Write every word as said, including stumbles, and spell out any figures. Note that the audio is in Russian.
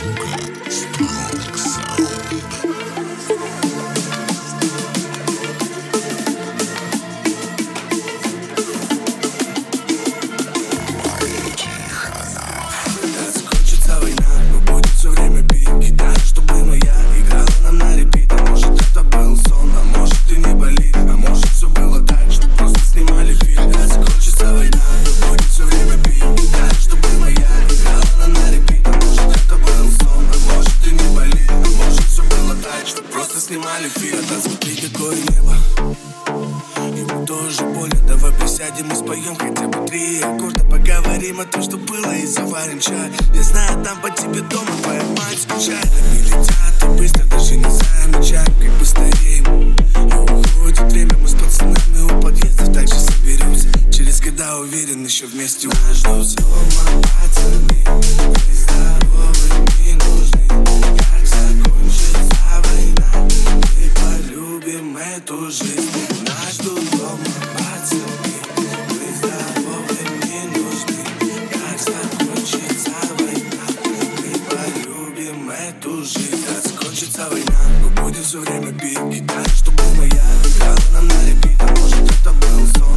Снимали фильм, да смотри, какое небо. Ему тоже больно, давай присядем и споем хотя бы три аккорда. Поговорим о том, что было, и заварим чай. Я знаю, там по тебе дома твоя мать скучает. Они летят так быстро, даже не замечаем, как бы стареем. И уходит время, мы с пацанами у подъездов также соберемся. Через года, уверен, еще вместе нас ждут. Дома пацаны, мы здоровы, не нужны. Как закончится война, мы полюбим эту жизнь. Нас ждут дома пацаны, мы здоровы, не нужны. Как закончится война, мы полюбим эту жизнь. Как закончится война, мы будем все время пить гитару, чтобы моя играла нам на репит. А может это был сон.